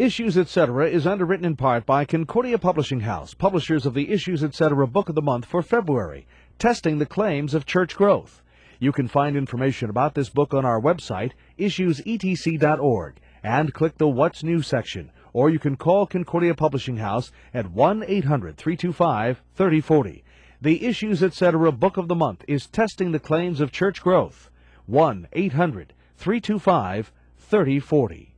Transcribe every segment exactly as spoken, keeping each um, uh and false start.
Issues, et cetera is underwritten in part by Concordia Publishing House, publishers of the Issues, et cetera Book of the Month for February, Testing the Claims of Church Growth. You can find information about this book on our website, issues e t c dot org, and click the What's New section, or you can call Concordia Publishing House at one eight hundred, three two five, three oh four oh. The Issues, et cetera Book of the Month is Testing the Claims of Church Growth. one eight hundred, three two five, three oh four oh.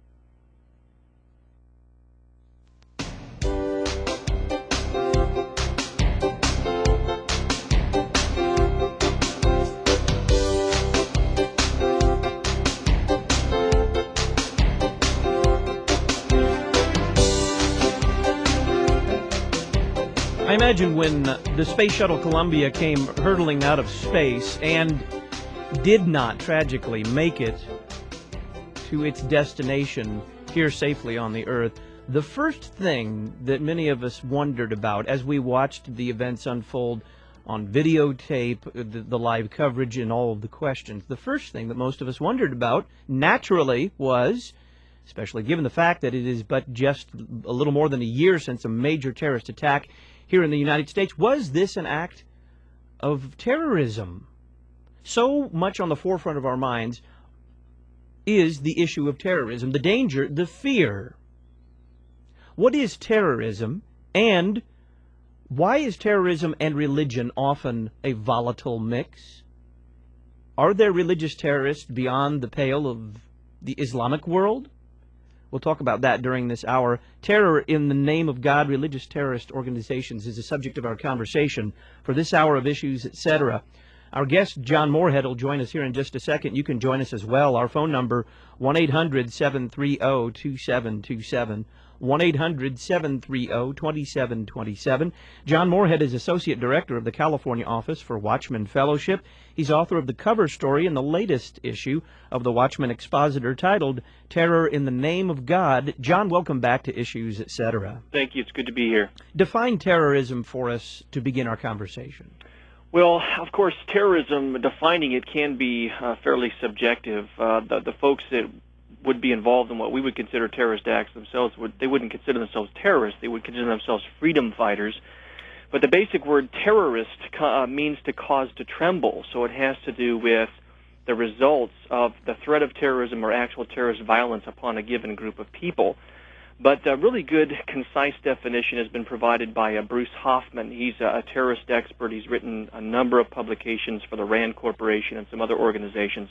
I imagine when the Space Shuttle Columbia came hurtling out of space and did not tragically make it to its destination here safely on the Earth, the first thing that many of us wondered about as we watched the events unfold on videotape, the, the live coverage, and all of the questions, the first thing that most of us wondered about, naturally, was, especially given the fact that it is but just a little more than a year since a major terrorist attack here in the United States, was this an act of terrorism? So much on the forefront of our minds is the issue of terrorism, the danger, the fear. What is terrorism, and why is terrorism and religion often a volatile mix? Are there religious terrorists beyond the pale of the Islamic world? We'll talk about that during this hour. Terror in the name of God, religious terrorist organizations, is the subject of our conversation for this hour of Issues, et cetera. Our guest, John Moorhead, will join us here in just a second. You can join us as well. Our phone number, one eight hundred, seven three zero, two seven two seven, one eight hundred, seven three zero, two seven two seven. John Moorhead is Associate Director of the California Office for Watchman Fellowship. He's author of the cover story in the latest issue of the Watchman Expositor titled Terror in the Name of God. John, welcome back to Issues, et cetera. Thank you. It's good to be here. Define terrorism for us to begin our conversation. Well, of course, terrorism, defining it can be uh, fairly subjective. Uh, the, the folks that would be involved in what we would consider terrorist acts themselves, would, they wouldn't consider themselves terrorists. They would consider themselves freedom fighters. But the basic word terrorist uh, means to cause to tremble, so it has to do with the results of the threat of terrorism or actual terrorist violence upon a given group of people. But a really good, concise definition has been provided by uh, Bruce Hoffman. He's a, a terrorist expert. He's written a number of publications for the RAND Corporation and some other organizations.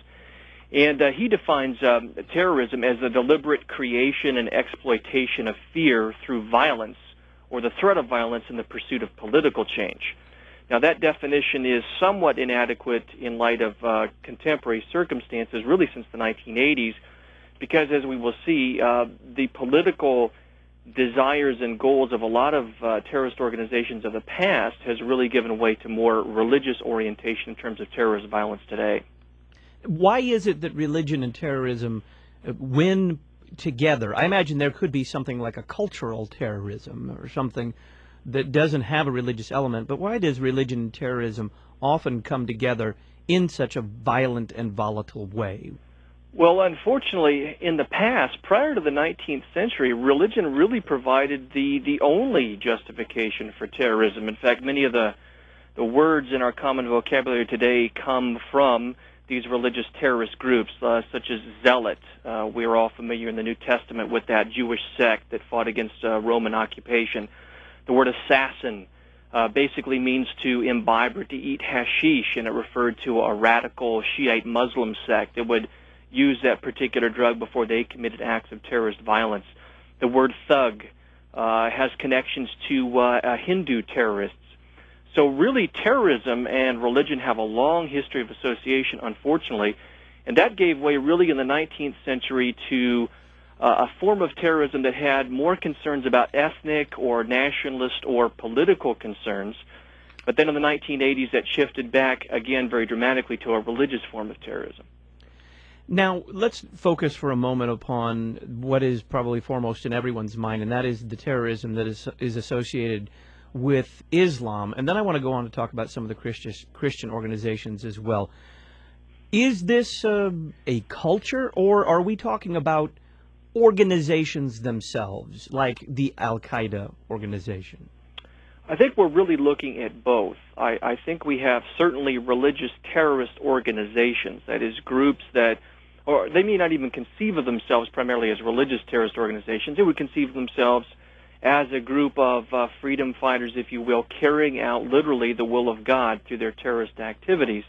And uh, he defines um, terrorism as the deliberate creation and exploitation of fear through violence or the threat of violence in the pursuit of political change. Now, that definition is somewhat inadequate in light of uh, contemporary circumstances, really since the nineteen eighties, because, as we will see, uh, the political desires and goals of a lot of uh, terrorist organizations of the past has really given way to more religious orientation in terms of terrorist violence today. Why is it that religion and terrorism win together? I imagine there could be something like a cultural terrorism or something that doesn't have a religious element, but why does religion and terrorism often come together in such a violent and volatile way? Well, unfortunately, in the past, prior to the nineteenth century, religion really provided the, the only justification for terrorism. In fact, many of the, the words in our common vocabulary today come from these religious terrorist groups, uh, such as Zealot. Uh, we are all familiar in the New Testament with that Jewish sect that fought against uh, Roman occupation. The word assassin uh, basically means to imbibe or to eat hashish, and it referred to a radical Shiite Muslim sect that would use that particular drug before they committed acts of terrorist violence. The word thug uh, has connections to uh, uh, Hindu terrorists. So really, terrorism and religion have a long history of association, unfortunately, and that gave way really in the nineteenth century to uh, a form of terrorism that had more concerns about ethnic or nationalist or political concerns. But then in the nineteen eighties, that shifted back again very dramatically to a religious form of terrorism. Now, let's focus for a moment upon what is probably foremost in everyone's mind, and that is the terrorism that is, is associated with Islam. And then I want to go on to talk about some of the Christian, Christian organizations as well. Is this uh, a culture, or are we talking about organizations themselves, like the Al-Qaeda organization? I think we're really looking at both. I, I think we have certainly religious terrorist organizations, that is, groups that, or they may not even conceive of themselves primarily as religious terrorist organizations. They would conceive of themselves as a group of uh, freedom fighters, if you will, carrying out literally the will of God through their terrorist activities.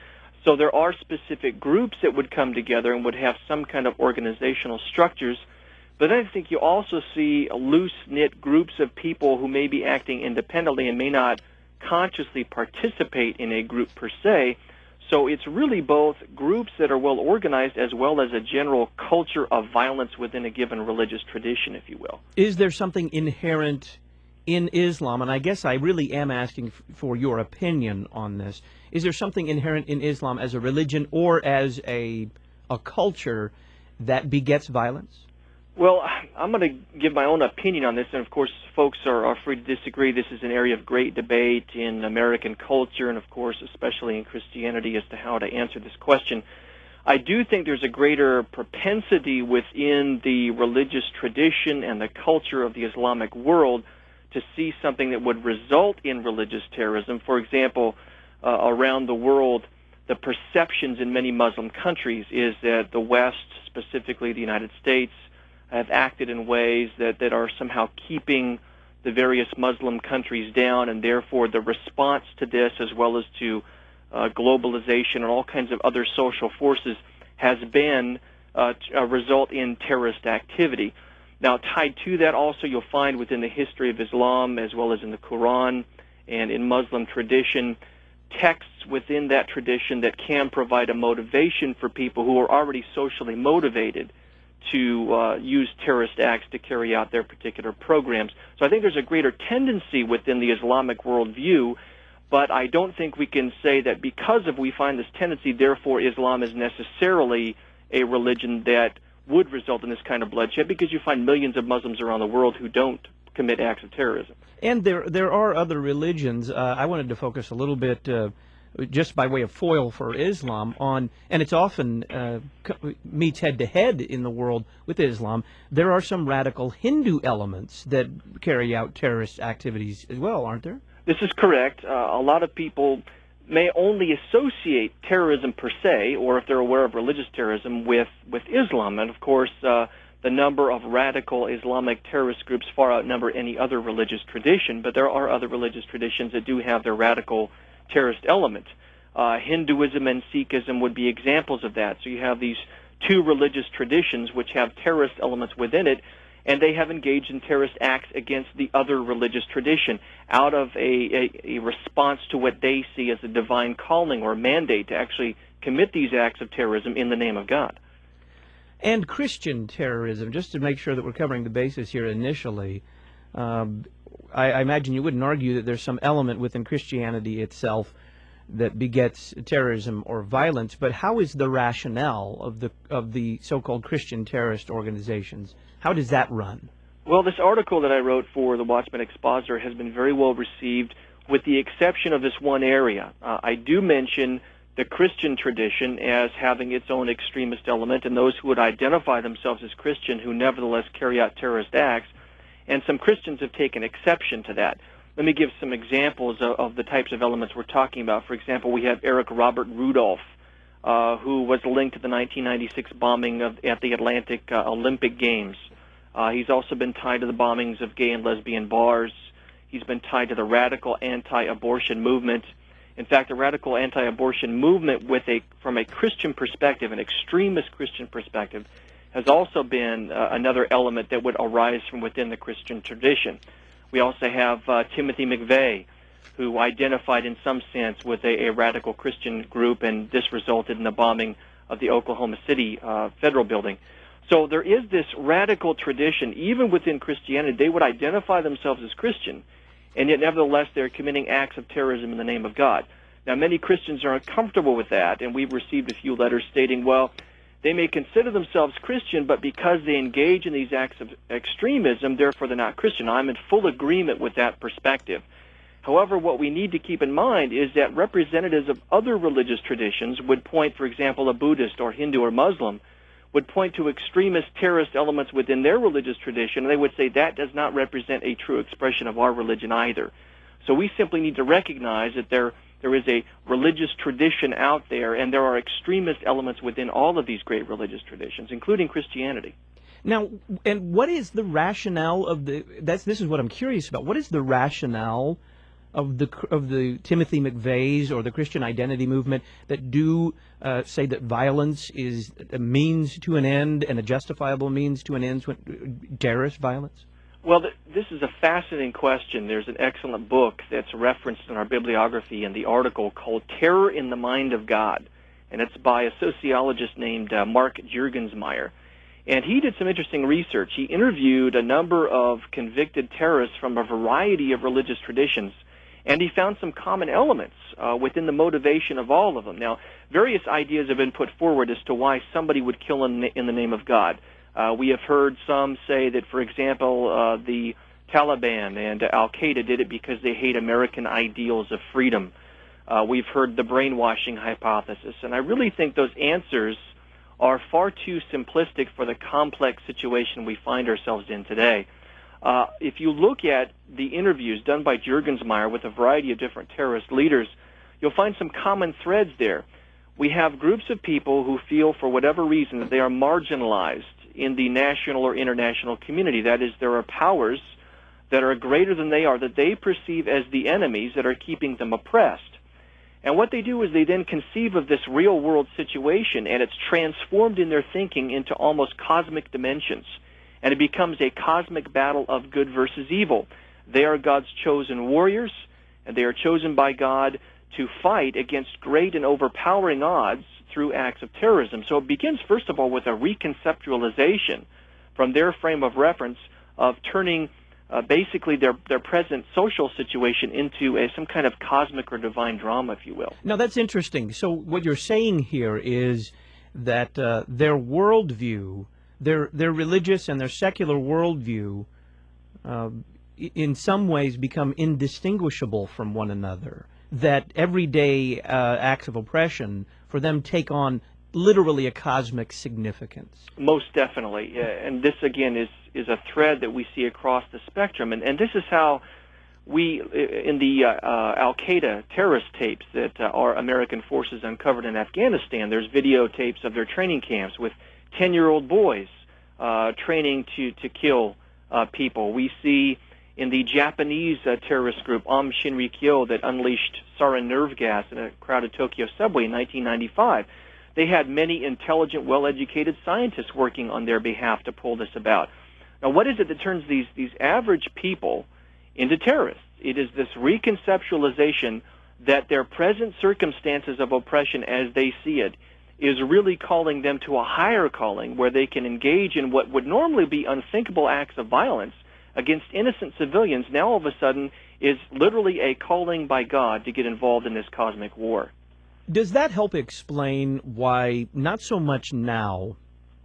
So there are specific groups that would come together and would have some kind of organizational structures. But I think you also see loose-knit groups of people who may be acting independently and may not consciously participate in a group per se. So it's really both groups that are well organized as well as a general culture of violence within a given religious tradition, if you will. Is there something inherent in Islam, and I guess I really am asking f- for your opinion on this, is there something inherent in Islam as a religion or as a, a culture that begets violence? Well, I'm going to give my own opinion on this, and of course, folks are, are free to disagree. This is an area of great debate in American culture, and of course, especially in Christianity, as to how to answer this question. I do think there's a greater propensity within the religious tradition and the culture of the Islamic world to see something that would result in religious terrorism. For example, uh, around the world, the perceptions in many Muslim countries is that the West, specifically the United States, have acted in ways that, that are somehow keeping the various Muslim countries down, and therefore the response to this, as well as to uh, globalization and all kinds of other social forces, has been uh, a result in terrorist activity. Now, tied to that also, you'll find within the history of Islam, as well as in the Quran and in Muslim tradition, texts within that tradition that can provide a motivation for people who are already socially motivated to uh, use terrorist acts to carry out their particular programs. So I think there's a greater tendency within the Islamic worldview, but I don't think we can say that because of we find this tendency, therefore Islam is necessarily a religion that would result in this kind of bloodshed, because you find millions of Muslims around the world who don't commit acts of terrorism. And there there are other religions. Uh, I wanted to focus a little bit, uh, just by way of foil for Islam, on, and it's often uh, meets head-to-head in the world with Islam, there are some radical Hindu elements that carry out terrorist activities as well, aren't there? This is correct. Uh, a lot of people may only associate terrorism per se, or if they're aware of religious terrorism, with, with Islam. And of course, uh, the number of radical Islamic terrorist groups far outnumber any other religious tradition, but there are other religious traditions that do have their radical terrorist element. Uh, Hinduism and Sikhism would be examples of that. So you have these two religious traditions which have terrorist elements within it, and they have engaged in terrorist acts against the other religious tradition out of a, a, a response to what they see as a divine calling or mandate to actually commit these acts of terrorism in the name of God. And Christian terrorism, just to make sure that we're covering the bases here initially, um, I, I imagine you wouldn't argue that there's some element within Christianity itself that begets terrorism or violence, but how is the rationale of the of the so-called Christian terrorist organizations? How does that run? Well, this article that I wrote for the Watchman Expositor has been very well received, with the exception of this one area. Uh, I do mention the Christian tradition as having its own extremist element, and those who would identify themselves as Christian who nevertheless carry out terrorist acts, and some Christians have taken exception to that. Let me give some examples of, of the types of elements we're talking about. For example, we have Eric Robert Rudolph, uh, who was linked to the nineteen ninety-six bombing of, at the Atlantic uh, Olympic Games. Uh, he's also been tied to the bombings of gay and lesbian bars. He's been tied to the radical anti-abortion movement. In fact, the radical anti-abortion movement, with a from a Christian perspective, an extremist Christian perspective, has also been uh, another element that would arise from within the Christian tradition. We also have uh, Timothy McVeigh, who identified in some sense with a, a radical Christian group, and this resulted in the bombing of the Oklahoma City uh, federal building. So there is this radical tradition, even within Christianity. They would identify themselves as Christian, and yet nevertheless they're committing acts of terrorism in the name of God. Now, many Christians are uncomfortable with that, and we've received a few letters stating, well, they may consider themselves Christian, but because they engage in these acts of extremism, therefore they're not Christian. I'm in full agreement with that perspective. However, what we need to keep in mind is that representatives of other religious traditions would point, for example, a Buddhist or Hindu or Muslim, would point to extremist terrorist elements within their religious tradition, and they would say that does not represent a true expression of our religion either. So we simply need to recognize that there there is a religious tradition out there, and there are extremist elements within all of these great religious traditions, including Christianity. Now, and what is the rationale of the? That's this is what I'm curious about. What is the rationale of the of the Timothy McVeighs or the Christian Identity movement that do uh, say that violence is a means to an end and a justifiable means to an end, when, terrorist violence? Well, th this is a fascinating question. There's an excellent book that's referenced in our bibliography in the article called Terror in the Mind of God, and it's by a sociologist named uh, Mark Juergensmeyer. And he did some interesting research. He interviewed a number of convicted terrorists from a variety of religious traditions, and he found some common elements uh, within the motivation of all of them. Now, various ideas have been put forward as to why somebody would kill in, in the name of God. Uh, we have heard some say that, for example, uh, the Taliban and uh, Al-Qaeda did it because they hate American ideals of freedom. Uh, we've heard the brainwashing hypothesis, and I really think those answers are far too simplistic for the complex situation we find ourselves in today. Uh, if you look at the interviews done by Juergensmeyer with a variety of different terrorist leaders, you'll find some common threads there. We have groups of people who feel, for whatever reason, that they are marginalized in the national or international community. That is, there are powers that are greater than they are, that they perceive as the enemies that are keeping them oppressed. And what they do is they then conceive of this real-world situation, and it's transformed in their thinking into almost cosmic dimensions. And it becomes a cosmic battle of good versus evil. They are God's chosen warriors, and they are chosen by God to fight against great and overpowering odds through acts of terrorism. So it begins, first of all, with a reconceptualization from their frame of reference of turning uh, basically their, their present social situation into a, some kind of cosmic or divine drama, if you will. Now, that's interesting. So what you're saying here is that uh, their worldview, their, their religious and their secular worldview, uh, in some ways become indistinguishable from one another, that everyday uh, acts of oppression for them take on literally a cosmic significance. Most definitely. Uh, and this, again, is, is a thread that we see across the spectrum. And, and this is how we, in the uh, uh, Al-Qaeda terrorist tapes that uh, our American forces uncovered in Afghanistan, there's videotapes of their training camps with ten-year-old boys uh, training to, to kill uh, people. We see in the Japanese uh, terrorist group Aum Shinrikyo that unleashed sarin nerve gas in a crowded Tokyo subway in nineteen ninety-five. They had many intelligent, well-educated scientists working on their behalf to pull this about. Now, what is it that turns these, these average people into terrorists? It is this reconceptualization that their present circumstances of oppression as they see it is really calling them to a higher calling where they can engage in what would normally be unthinkable acts of violence against innocent civilians. Now all of a sudden is literally a calling by God to get involved in this cosmic war. Does that help explain why, not so much now,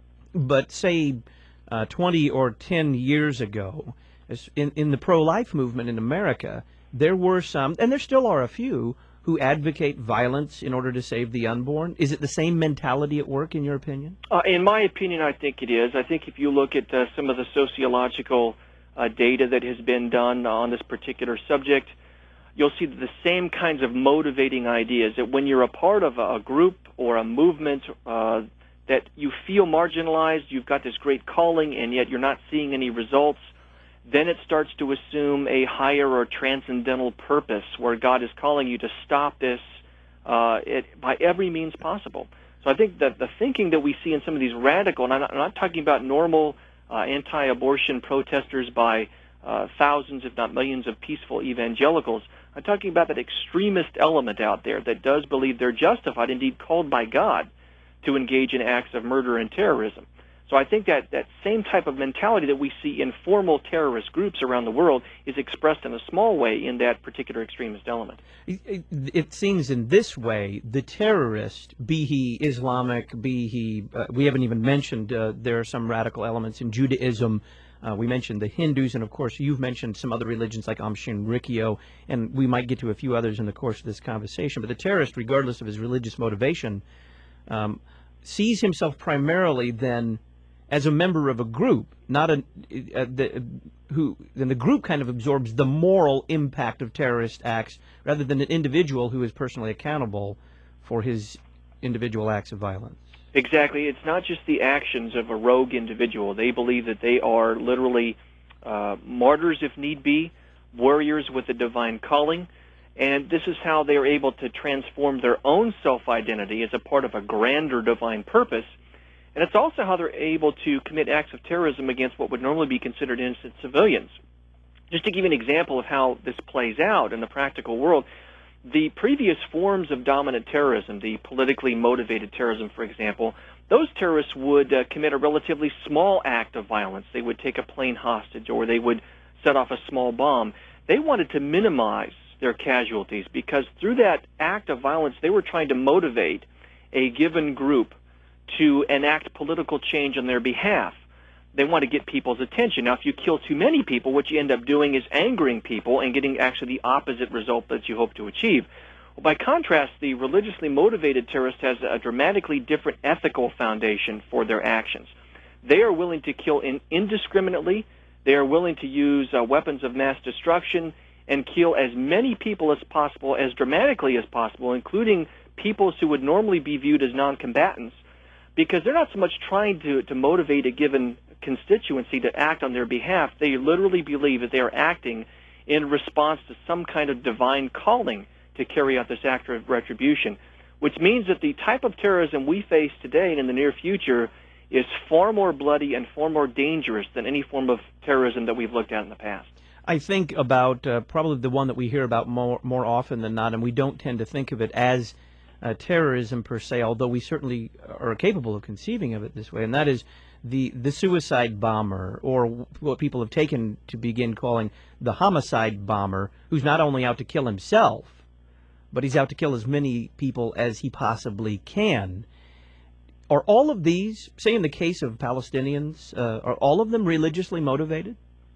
but say uh, twenty or ten years ago, in, in the pro-life movement in America, there were some, and there still are a few, who advocate violence in order to save the unborn? Is it the same mentality at work, in your opinion? Uh, in my opinion, I think it is. I think if you look at uh, some of the sociological uh, data that has been done on this particular subject, you'll see the same kinds of motivating ideas, that when you're a part of a group or a movement uh, that you feel marginalized, you've got this great calling, and yet you're not seeing any results, then it starts to assume a higher or transcendental purpose where God is calling you to stop this uh, it, by every means possible. So I think that the thinking that we see in some of these radical, and I'm not, I'm not talking about normal uh, anti-abortion protesters by uh, thousands, if not millions, of peaceful evangelicals. I'm talking about that extremist element out there that does believe they're justified, indeed called by God, to engage in acts of murder and terrorism. So I think that that same type of mentality that we see in formal terrorist groups around the world is expressed in a small way in that particular extremist element. It, it seems in this way, the terrorist, be he Islamic, be he, uh, we haven't even mentioned, uh, there are some radical elements in Judaism. Uh, we mentioned the Hindus, and of course you've mentioned some other religions like Aum Shinrikyo, and we might get to a few others in the course of this conversation. But the terrorist, regardless of his religious motivation, um, sees himself primarily then as a member of a group, not a, uh, the, who then the group kind of absorbs the moral impact of terrorist acts rather than an individual who is personally accountable for his individual acts of violence. Exactly. It's not just the actions of a rogue individual. They believe that they are literally uh, martyrs if need be, warriors with a divine calling, and this is how they are able to transform their own self-identity as a part of a grander divine purpose. And it's also how they're able to commit acts of terrorism against what would normally be considered innocent civilians. Just to give you an example of how this plays out in the practical world, the previous forms of dominant terrorism, the politically motivated terrorism, for example, those terrorists would uh, commit a relatively small act of violence. They would take a plane hostage or they would set off a small bomb. They wanted to minimize their casualties because through that act of violence, they were trying to motivate a given group to enact political change on their behalf. They want to get people's attention. Now, if you kill too many people, what you end up doing is angering people and getting actually the opposite result that you hope to achieve. Well, by contrast, the religiously motivated terrorist has a dramatically different ethical foundation for their actions. They are willing to kill in indiscriminately. They are willing to use uh, weapons of mass destruction and kill as many people as possible, as dramatically as possible, including peoples who would normally be viewed as non-combatants, because they're not so much trying to, to motivate a given constituency to act on their behalf. They literally believe that they are acting in response to some kind of divine calling to carry out this act of retribution, which means that the type of terrorism we face today and in the near future is far more bloody and far more dangerous than any form of terrorism that we've looked at in the past. I think about uh, probably the one that we hear about more, more often than not, and we don't tend to think of it as uh, terrorism per se, although we certainly are capable of conceiving of it this way, and that is the, the suicide bomber, or what people have taken to begin calling the homicide bomber, who's not only out to kill himself, but he's out to kill as many people as he possibly can. Are all of these, say in the case of Palestinians, uh, are all of them religiously motivated?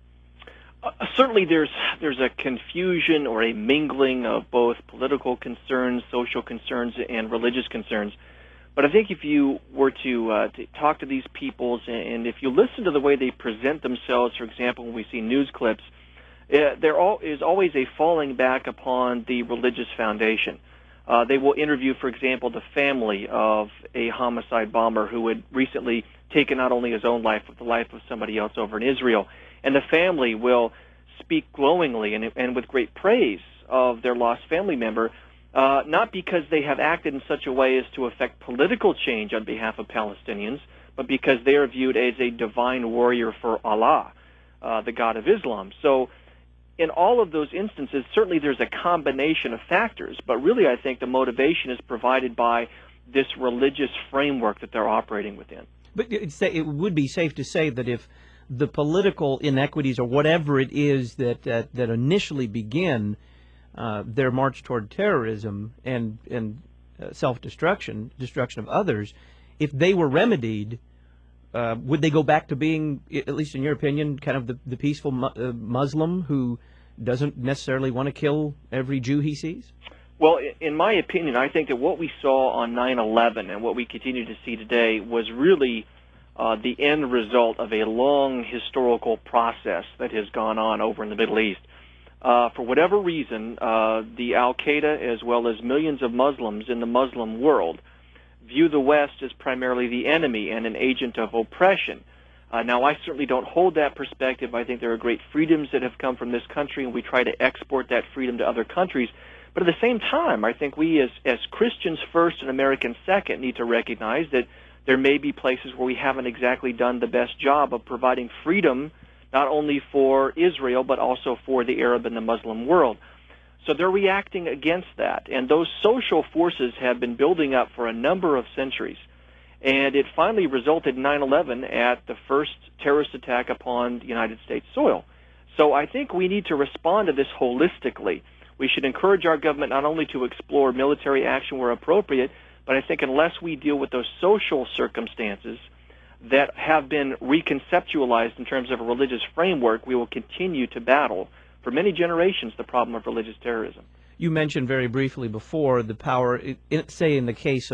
Uh, certainly there's there's a confusion or a mingling of both political concerns, social concerns, and religious concerns. But I think if you were to, uh, to talk to these peoples, and if you listen to the way they present themselves, for example, when we see news clips, uh, there all, is always a falling back upon the religious foundation. Uh, they will interview, for example, the family of a homicide bomber who had recently taken not only his own life, but the life of somebody else over in Israel. And the family will speak glowingly and, and with great praise of their lost family member, uh, not because they have acted in such a way as to affect political change on behalf of Palestinians, but because they are viewed as a divine warrior for Allah, uh, the God of Islam. So in all of those instances, certainly there's a combination of factors, but really I think the motivation is provided by this religious framework that they're operating within. But it's, it would be safe to say that if the political inequities or whatever it is that uh, that initially begin uh, their march toward terrorism and and uh, self-destruction, destruction of others, if they were remedied, uh, would they go back to being, at least in your opinion, kind of the, the peaceful mu uh, Muslim who doesn't necessarily want to kill every Jew he sees? Well, in my opinion, I think that what we saw on nine eleven and what we continue to see today was really Uh, the end result of a long historical process that has gone on over in the Middle East. Uh, for whatever reason, uh, the Al-Qaeda, as well as millions of Muslims in the Muslim world, view the West as primarily the enemy and an agent of oppression. Uh, now, I certainly don't hold that perspective. I think there are great freedoms that have come from this country, and we try to export that freedom to other countries. But at the same time, I think we as, as Christians first and Americans second need to recognize that there may be places where we haven't exactly done the best job of providing freedom, not only for Israel, but also for the Arab and the Muslim world. So they're reacting against that. And those social forces have been building up for a number of centuries. And it finally resulted in nine eleven at the first terrorist attack upon the United States soil. So I think we need to respond to this holistically. We should encourage our government not only to explore military action where appropriate, but I think unless we deal with those social circumstances that have been reconceptualized in terms of a religious framework, we will continue to battle for many generations the problem of religious terrorism. You mentioned very briefly before the power, say in the case of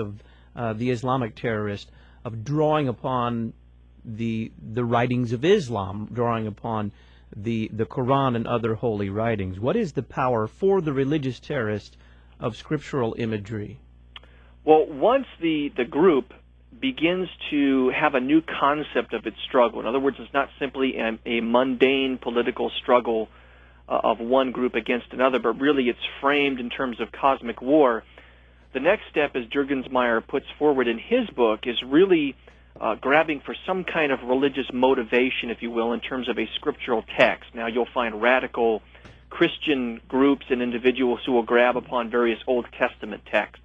uh, the Islamic terrorist, of drawing upon the the writings of Islam, drawing upon the the Quran and other holy writings. What is the power for the religious terrorist of scriptural imagery? Well, once the, the group begins to have a new concept of its struggle, in other words, it's not simply a, a mundane political struggle uh, of one group against another, but really it's framed in terms of cosmic war, the next step, as Juergensmeyer puts forward in his book, is really uh, grabbing for some kind of religious motivation, if you will, in terms of a scriptural text. Now, you'll find radical Christian groups and individuals who will grab upon various Old Testament texts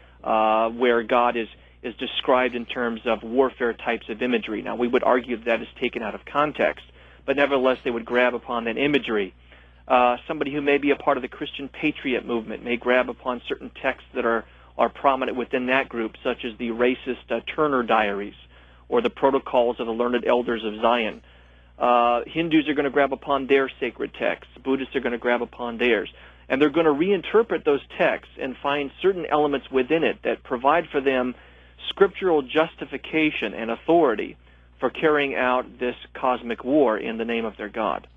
uh, where God is, is described in terms of warfare types of imagery. Now, we would argue that, that is taken out of context, but nevertheless, they would grab upon that imagery. Uh, somebody who may be a part of the Christian Patriot movement may grab upon certain texts that are, are prominent within that group, such as the racist uh, Turner Diaries or the Protocols of the Learned Elders of Zion. Uh, Hindus are going to grab upon their sacred texts. Buddhists are going to grab upon theirs. And they're going to reinterpret those texts and find certain elements within it that provide for them scriptural justification and authority for carrying out this cosmic war in the name of their God.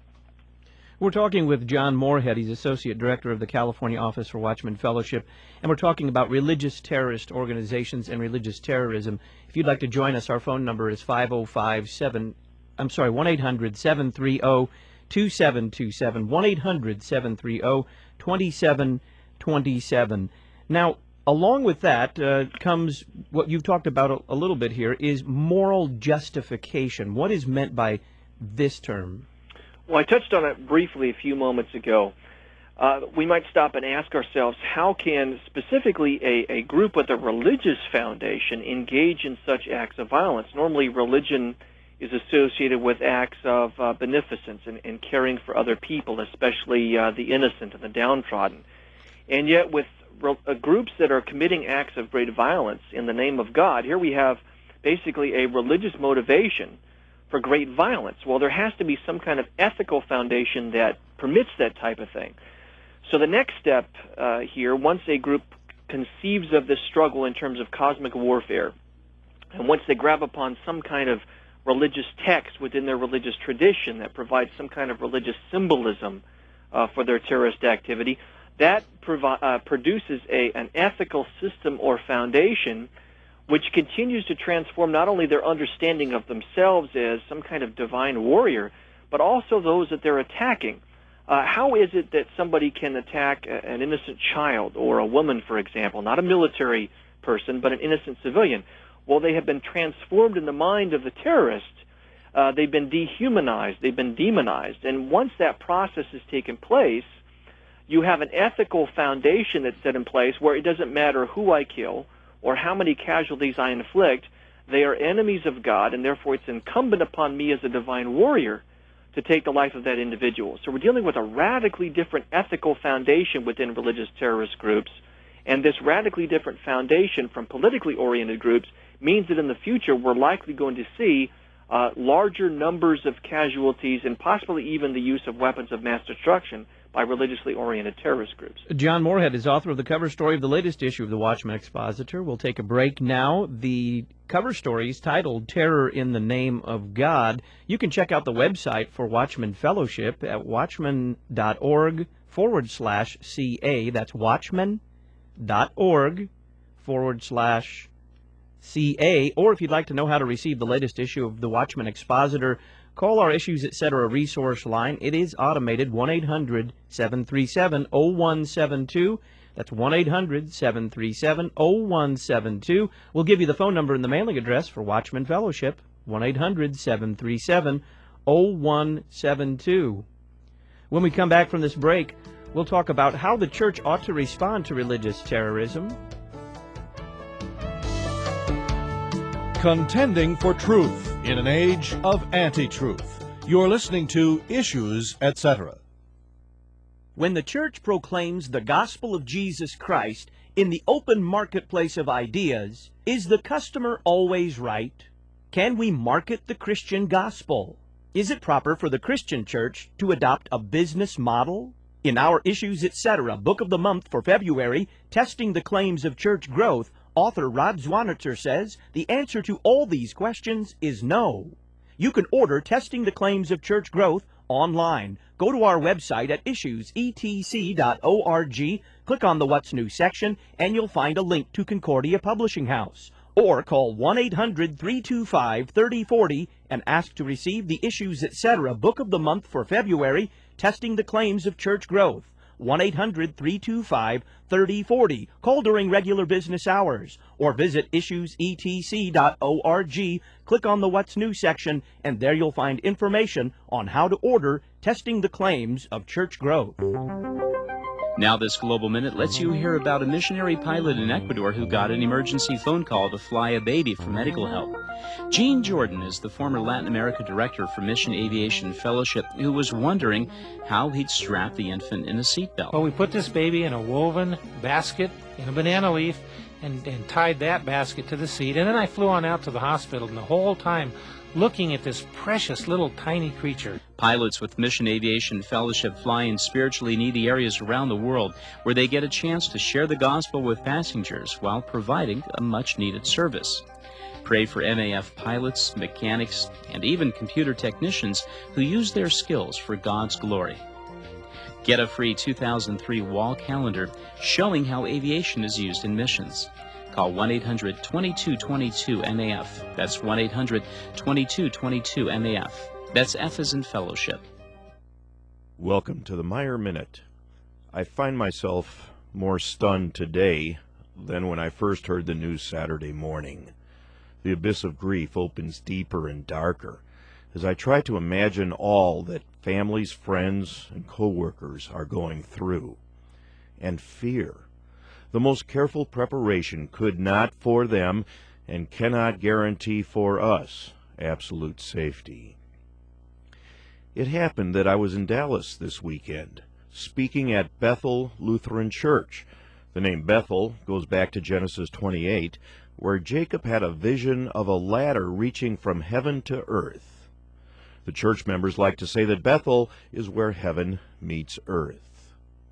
We're talking with John Moorhead. He's Associate Director of the California Office for Watchman Fellowship, and we're talking about religious terrorist organizations and religious terrorism. If you'd like to join us, our phone number is five oh five seven, I'm sorry, one eight hundred seven three zero two seven two seven, one eight hundred seven three zero two seven two seven. Now, along with that uh, comes what you've talked about a, a little bit here, is moral justification. What is meant by this term? Well, I touched on it briefly a few moments ago. Uh, we might stop and ask ourselves, how can specifically a, a group with a religious foundation engage in such acts of violence? Normally, religion is associated with acts of uh, beneficence and, and caring for other people, especially uh, the innocent and the downtrodden. And yet, with re- uh, groups that are committing acts of great violence in the name of God, here we have basically a religious motivation for great violence. Well, there has to be some kind of ethical foundation that permits that type of thing. So the next step uh, here, once a group conceives of this struggle in terms of cosmic warfare, and once they grab upon some kind of religious text within their religious tradition that provides some kind of religious symbolism uh, for their terrorist activity, that provi- uh, produces a, an ethical system or foundation which continues to transform not only their understanding of themselves as some kind of divine warrior, but also those that they're attacking. Uh, how is it that somebody can attack a, an innocent child or a woman, for example, not a military person, but an innocent civilian? Well, they have been transformed in the mind of the terrorist. Uh, they've been dehumanized. They've been demonized. And once that process has taken place, you have an ethical foundation that's set in place where it doesn't matter who I kill or how many casualties I inflict. They are enemies of God, and therefore it's incumbent upon me as a divine warrior to take the life of that individual. So we're dealing with a radically different ethical foundation within religious terrorist groups, and this radically different foundation from politically oriented groups means that in the future we're likely going to see uh, larger numbers of casualties and possibly even the use of weapons of mass destruction by religiously oriented terrorist groups. John Moorhead is author of the cover story of the latest issue of the Watchman Expositor. We'll take a break now. The cover story is titled Terror in the Name of God. You can check out the website for Watchman Fellowship at watchman.org forward slash CA. That's watchman.org forward slash CA. Or if you'd like to know how to receive the latest issue of the Watchman Expositor, call our Issues Etc. resource line. It is automated, one eight hundred seven three seven oh one seven two. That's one eight hundred seven three seven oh one seven two. We'll give you the phone number and the mailing address for Watchman Fellowship, one eight hundred seven three seven oh one seven two. When we come back from this break, we'll talk about how the church ought to respond to religious terrorism. Contending for truth in an age of anti-truth. You're listening to Issues Etc. When the church proclaims the gospel of Jesus Christ in the open marketplace of ideas, is the customer always right? Can we market the Christian gospel? Is it proper for the Christian church to adopt a business model? In our Issues Etc. Book of the Month for February, Testing the Claims of Church Growth, Author Rod Zwanitzer says the answer to all these questions is no. You can order Testing the Claims of Church Growth online. Go to our website at issues e t c dot org, click on the What's New section, and you'll find a link to Concordia Publishing House. Or call one eight hundred, three two five, three oh four oh and ask to receive the Issues Etc. Book of the Month for February, Testing the Claims of Church Growth. one eight hundred, three two five, three oh four oh. Call during regular business hours. Or visit issues e t c dot org, click on the What's New section, and there you'll find information on how to order Testing the Claims of Church Growth. Now this Global Minute lets you hear about a missionary pilot in Ecuador who got an emergency phone call to fly a baby for medical help. Gene Jordan is the former Latin America director for Mission Aviation Fellowship who was wondering how he'd strap the infant in a seatbelt. Well, we put this baby in a woven basket in a banana leaf and, and tied that basket to the seat. And then I flew on out to the hospital, and the whole time looking at this precious little tiny creature. Pilots with Mission Aviation Fellowship fly in spiritually needy areas around the world where they get a chance to share the gospel with passengers while providing a much-needed service. Pray for M A F pilots, mechanics, and even computer technicians who use their skills for God's glory. Get a free two thousand three wall calendar showing how aviation is used in missions. Call one eight hundred, two two two two, M A F. That's one eight hundred, two two two two, M A F. That's F as in fellowship. Welcome to the Meyer Minute. I find myself more stunned today than when I first heard the news Saturday morning. The abyss of grief opens deeper and darker as I try to imagine all that families, friends, and co-workers are going through. And fear. The most careful preparation could not for them and cannot guarantee for us absolute safety. It happened that I was in Dallas this weekend, speaking at Bethel Lutheran Church. The name Bethel goes back to Genesis twenty-eight, where Jacob had a vision of a ladder reaching from heaven to earth. The church members like to say that Bethel is where heaven meets earth.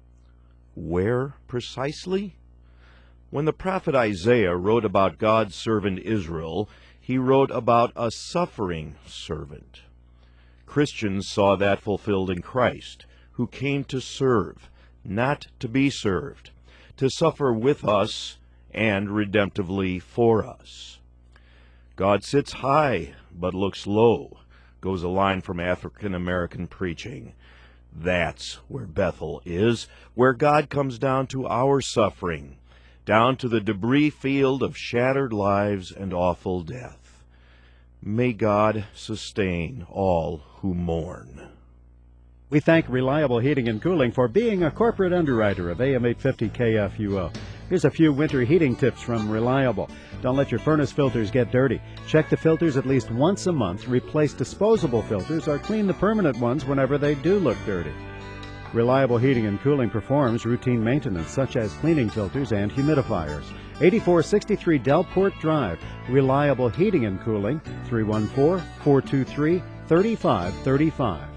Where precisely? When the prophet Isaiah wrote about God's servant Israel, he wrote about a suffering servant. Christians saw that fulfilled in Christ, who came to serve, not to be served, to suffer with us and redemptively for us. God sits high but looks low, goes a line from African-American preaching. That's where Bethel is, where God comes down to our suffering, down to the debris field of shattered lives and awful death. May God sustain all who mourn. We thank Reliable Heating and Cooling for being a corporate underwriter of A M eight fifty K F U O. Here's a few winter heating tips from Reliable. Don't let your furnace filters get dirty. Check the filters at least once a month, replace disposable filters, or clean the permanent ones whenever they do look dirty. Reliable Heating and Cooling performs routine maintenance such as cleaning filters and humidifiers. eighty-four sixty-three Delport Drive. Reliable Heating and Cooling, three one four, four two three, three five three five.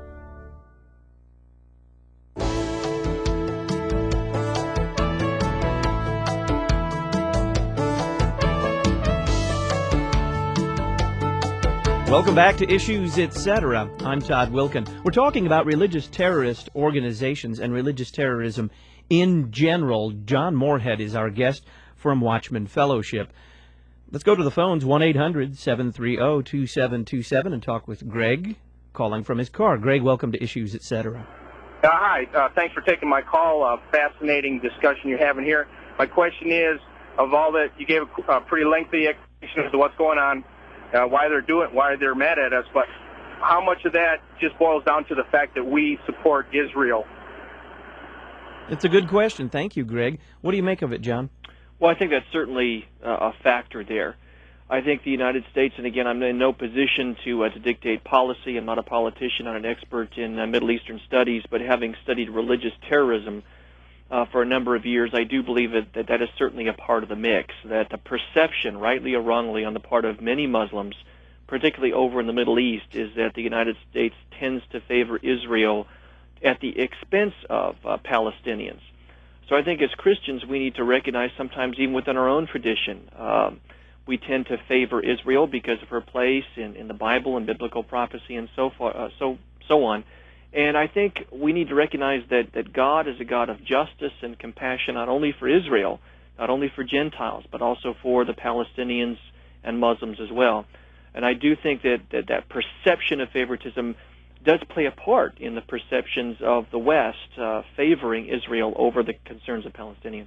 Welcome back to Issues Etc. I'm Todd Wilkin. We're talking about religious terrorist organizations and religious terrorism in general. John Moorhead is our guest from Watchman Fellowship. Let's go to the phones, one eight hundred, seven three zero, two seven two seven, and talk with Greg, calling from his car. Greg, welcome to Issues Etc. Uh, hi, uh, thanks for taking my call. Uh, fascinating discussion you're having here. My question is, of all that, you gave a uh, pretty lengthy explanation as to what's going on, Uh, why they're doing, why they're mad at us, but how much of that just boils down to the fact that we support Israel? It's a good question. Thank you, Greg. What do you make of it, John? Well, I think that's certainly uh, a factor there. I think the United States, and again, I'm in no position to uh, to dictate policy. I'm not a politician, I'm an expert in uh, Middle Eastern studies, but having studied religious terrorism Uh, for a number of years, I do believe that, that that is certainly a part of the mix, that the perception, rightly or wrongly, on the part of many Muslims, particularly over in the Middle East, is that the United States tends to favor Israel at the expense of uh, Palestinians. So I think as Christians we need to recognize sometimes even within our own tradition, um, we tend to favor Israel because of her place in, in the Bible and biblical prophecy and so far, uh, so so on. And I think we need to recognize that, that God is a God of justice and compassion not only for Israel, not only for Gentiles, but also for the Palestinians and Muslims as well. And I do think that that, that perception of favoritism does play a part in the perceptions of the West uh, favoring Israel over the concerns of Palestinians.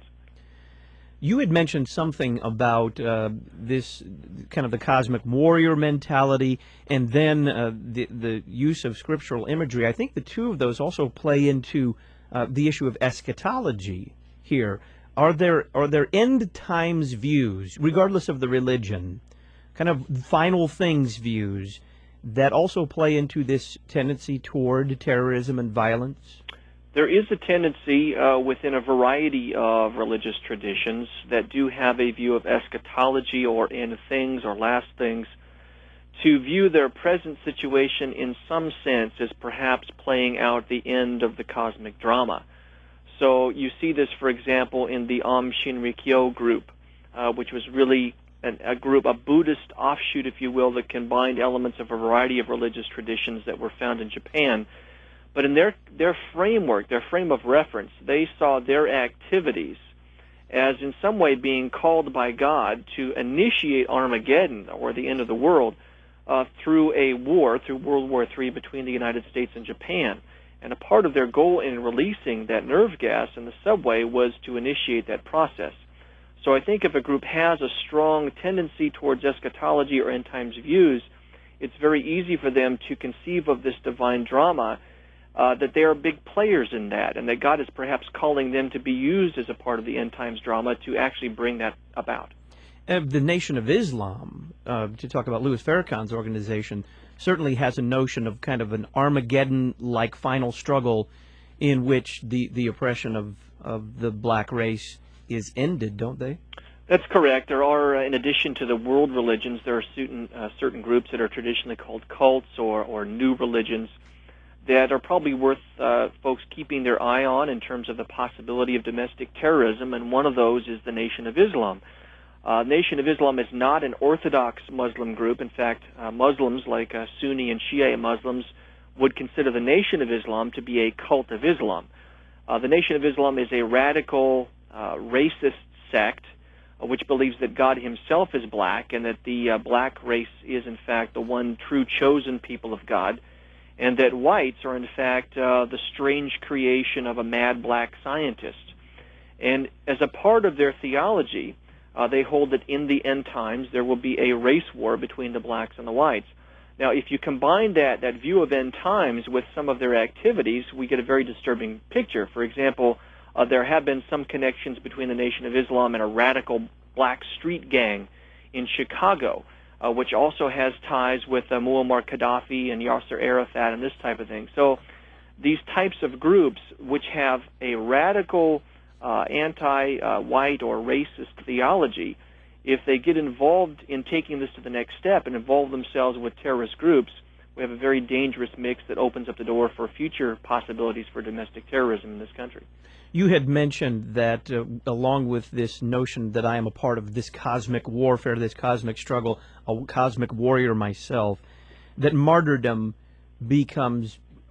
You had mentioned something about uh, this kind of the cosmic warrior mentality, and then uh, the the use of scriptural imagery. I think the two of those also play into uh, the issue of eschatology here. Are there are there end times views, regardless of the religion, kind of final things views that also play into this tendency toward terrorism and violence? There is a tendency uh, within a variety of religious traditions that do have a view of eschatology or end things or last things to view their present situation in some sense as perhaps playing out the end of the cosmic drama. So you see this, for example, in the Aum Shinrikyo group, uh, which was really an, a group, a Buddhist offshoot, if you will, that combined elements of a variety of religious traditions that were found in Japan. But in their their framework, their frame of reference, they saw their activities as in some way being called by God to initiate Armageddon, or the end of the world, uh, through a war, through World War Three between the United States and Japan. And a part of their goal in releasing that nerve gas in the subway was to initiate that process. So I think if a group has a strong tendency towards eschatology or end times views, it's very easy for them to conceive of this divine drama, Uh, that they are big players in that, and that God is perhaps calling them to be used as a part of the end times drama to actually bring that about. Uh, the Nation of Islam, uh, to talk about Louis Farrakhan's organization, certainly has a notion of kind of an Armageddon-like final struggle in which the, the oppression of, of the black race is ended, don't they? That's correct. There are, uh, in addition to the world religions, there are certain, uh, certain groups that are traditionally called cults or, or new religions that are probably worth uh, folks keeping their eye on in terms of the possibility of domestic terrorism, and one of those is the Nation of Islam. Uh, Nation of Islam is not an orthodox Muslim group. In fact, uh, Muslims like uh, Sunni and Shia Muslims would consider the Nation of Islam to be a cult of Islam. Uh, the Nation of Islam is a radical, uh, racist sect uh, which believes that God himself is black, and that the uh, black race is in fact the one true chosen people of God, and that whites are in fact uh, the strange creation of a mad black scientist. And as a part of their theology, uh, they hold that in the end times there will be a race war between the blacks and the whites. Now, if you combine that, that view of end times with some of their activities, we get a very disturbing picture. For example, uh, there have been some connections between the Nation of Islam and a radical black street gang in Chicago, Uh, which also has ties with uh, Muammar Gaddafi and Yasser Arafat and this type of thing. So these types of groups, which have a radical uh, anti-white uh, or racist theology, if they get involved in taking this to the next step and involve themselves with terrorist groups, we have a very dangerous mix that opens up the door for future possibilities for domestic terrorism in this country. You had mentioned that uh, along with this notion that I am a part of this cosmic warfare, this cosmic struggle, a cosmic warrior myself, that martyrdom becomes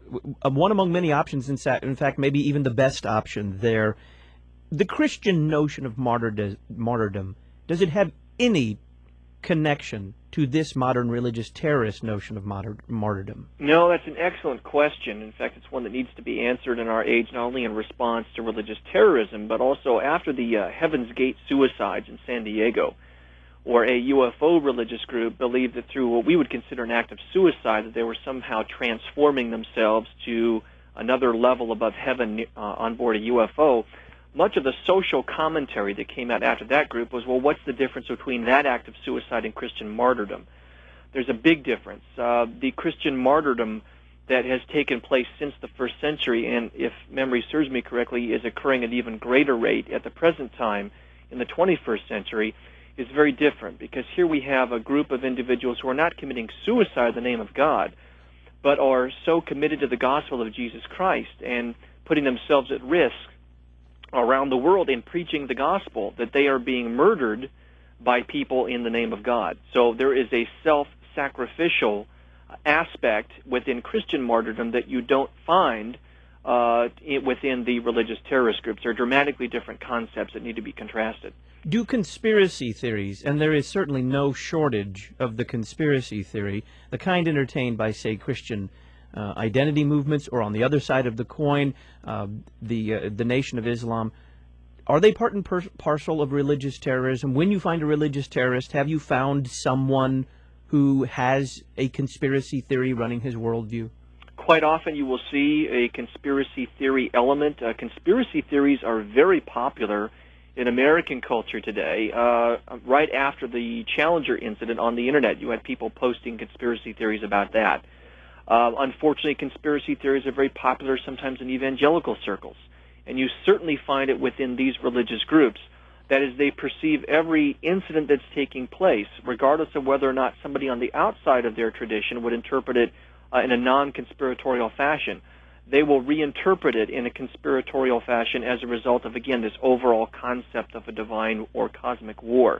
one among many options, in fact, maybe even the best option there. The Christian notion of martyrdom, does it have any connection to this modern religious terrorist notion of martyrdom? No, that's an excellent question. In fact, it's one that needs to be answered in our age, not only in response to religious terrorism, but also after the uh, Heaven's Gate suicides in San Diego, or a U F O religious group believed that through what we would consider an act of suicide, that they were somehow transforming themselves to another level above heaven uh, on board a U F O. Much of the social commentary that came out after that group was, well, what's the difference between that act of suicide and Christian martyrdom? There's a big difference. Uh, the Christian martyrdom that has taken place since the first century, and if memory serves me correctly, is occurring at an even greater rate at the present time in the twenty-first century, is very different, because here we have a group of individuals who are not committing suicide in the name of God, but are so committed to the gospel of Jesus Christ and putting themselves at risk around the world and preaching the gospel, that they are being murdered by people in the name of God. So there is a self-sacrificial aspect within Christian martyrdom that you don't find uh, within the religious terrorist groups. They're dramatically different concepts that need to be contrasted. Do conspiracy theories, and there is certainly no shortage of the conspiracy theory, the kind entertained by, say, Christian uh, identity movements, or on the other side of the coin, uh, the uh, the Nation of Islam, are they part and per parcel of religious terrorism? When you find a religious terrorist, have you found someone who has a conspiracy theory running his worldview? Quite often you will see a conspiracy theory element. Uh, conspiracy theories are very popular in American culture today. Uh, right after the Challenger incident on the Internet, you had people posting conspiracy theories about that. Uh, unfortunately, conspiracy theories are very popular sometimes in evangelical circles, and you certainly find it within these religious groups. That is, they perceive every incident that's taking place, regardless of whether or not somebody on the outside of their tradition would interpret it uh, in a non-conspiratorial fashion. They will reinterpret it in a conspiratorial fashion as a result of, again, this overall concept of a divine or cosmic war.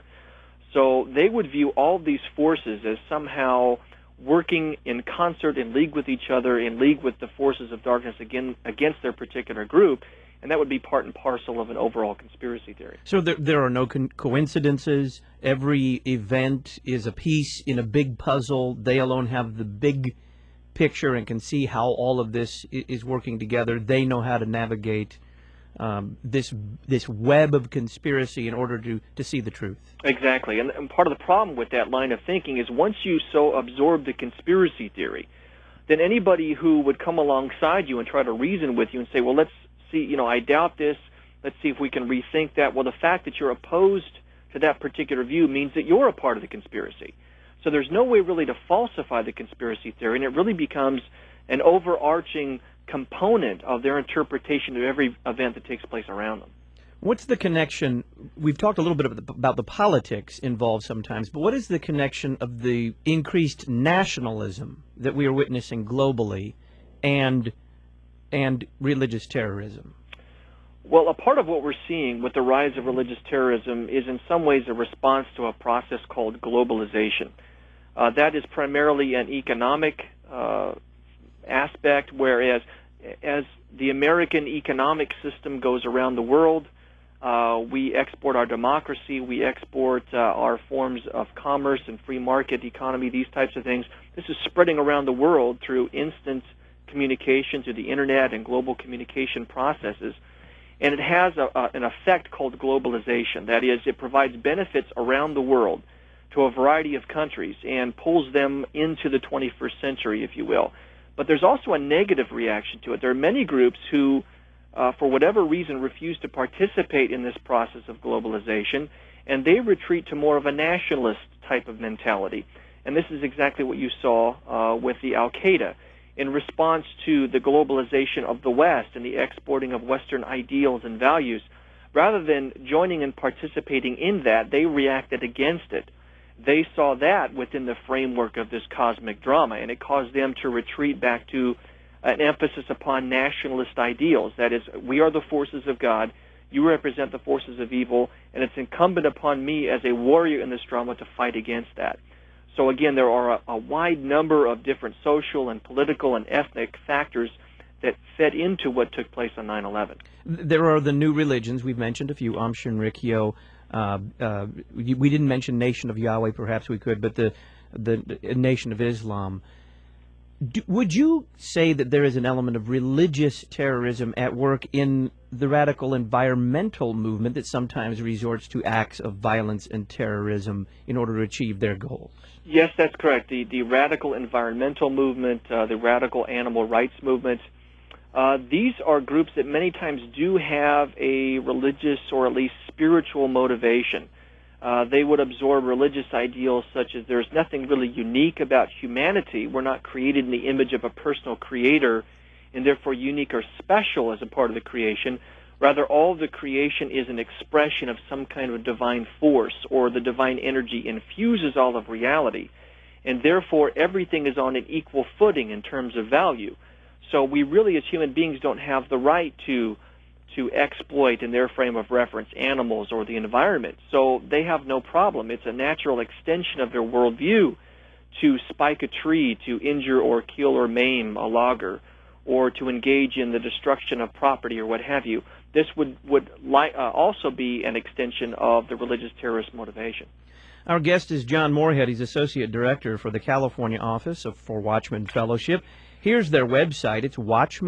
So they would view all of these forces as somehow working in concert, in league with each other, in league with the forces of darkness again, against their particular group, and that would be part and parcel of an overall conspiracy theory. So there, there are no co coincidences. Every event is a piece in a big puzzle. They alone have the big picture and can see how all of this is working together. They know how to navigate um, this this web of conspiracy in order to, to see the truth. Exactly. And, and part of the problem with that line of thinking is once you so absorb the conspiracy theory, then anybody who would come alongside you and try to reason with you and say, well, let's see, you know, I doubt this, let's see if we can rethink that. Well, the fact that you're opposed to that particular view means that you're a part of the conspiracy. So there's no way really to falsify the conspiracy theory, and it really becomes an overarching component of their interpretation of every event that takes place around them. What's the connection? We've talked a little bit about the politics involved sometimes, but what is the connection of the increased nationalism that we are witnessing globally and and religious terrorism? Well, a part of what we're seeing with the rise of religious terrorism is in some ways a response to a process called globalization. Uh, that is primarily an economic uh, aspect, whereas as the American economic system goes around the world, uh, we export our democracy, we export uh, our forms of commerce and free market economy, these types of things. This is spreading around the world through instant communication, through the Internet and global communication processes. And it has a, a, an effect called globalization. That is, it provides benefits around the world to a variety of countries and pulls them into the twenty-first century, if you will. But there's also a negative reaction to it. There are many groups who, uh, for whatever reason, refuse to participate in this process of globalization, and they retreat to more of a nationalist type of mentality. And this is exactly what you saw uh, with the Al-Qaeda. In response to the globalization of the West and the exporting of Western ideals and values, rather than joining and participating in that, they reacted against it. They saw that within the framework of this cosmic drama, and it caused them to retreat back to an emphasis upon nationalist ideals. That is, we are the forces of God, you represent the forces of evil, and it's incumbent upon me as a warrior in this drama to fight against that. So again, there are a, a wide number of different social and political and ethnic factors that fed into what took place on nine eleven. There are the new religions. We've mentioned a few, Aum Shinrikyo. Uh, uh, we, we didn't mention Nation of Yahweh, perhaps we could, but the, the, the Nation of Islam. Do, would you say that there is an element of religious terrorism at work in the radical environmental movement that sometimes resorts to acts of violence and terrorism in order to achieve their goals? Yes, that's correct. The, the radical environmental movement, uh, the radical animal rights movement, uh, these are groups that many times do have a religious or at least spiritual motivation. Uh, they would absorb religious ideals such as there's nothing really unique about humanity. We're not created in the image of a personal creator and therefore unique or special as a part of the creation. Rather, all of the creation is an expression of some kind of divine force, or the divine energy infuses all of reality. And therefore, everything is on an equal footing in terms of value. So we really, as human beings, don't have the right to to exploit, in their frame of reference, animals or the environment. So they have no problem. It's a natural extension of their worldview to spike a tree, to injure or kill or maim a logger, or to engage in the destruction of property or what have you. This would, would li- uh, also be an extension of the religious terrorist motivation. Our guest is John Moorhead. He's Associate Director for the California Office of, for Watchman Fellowship. Here's their website. It's